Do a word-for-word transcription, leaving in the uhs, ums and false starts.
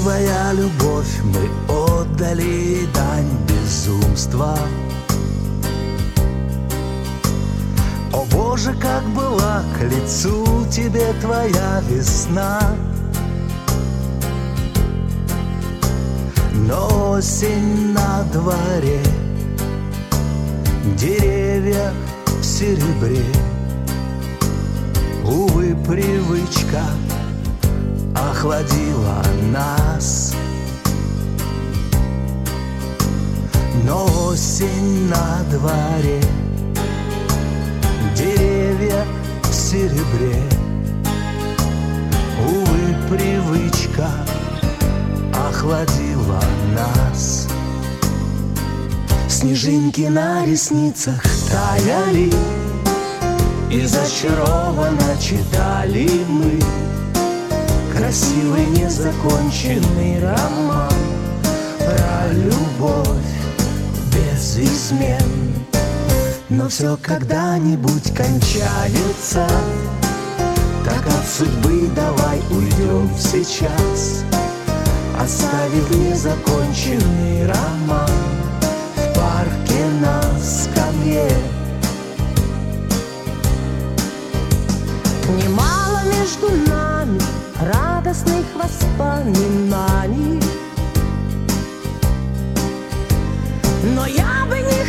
Твоя любовь, мы отдали дань безумства. О Боже, как была к лицу тебе твоя весна. Но осень на дворе, деревья в серебре. Увы, привычка охладила нас. Но осень на дворе, деревья в серебре. Увы, привычка охладила нас. Снежинки на ресницах таяли, и зачарованно читали мы красивый незаконченный роман про любовь без измен. Но все когда-нибудь кончается, так от судьбы давай уйдем сейчас, оставив незаконченный роман в парке на скамье. Немало между нами радостных воспоминаний,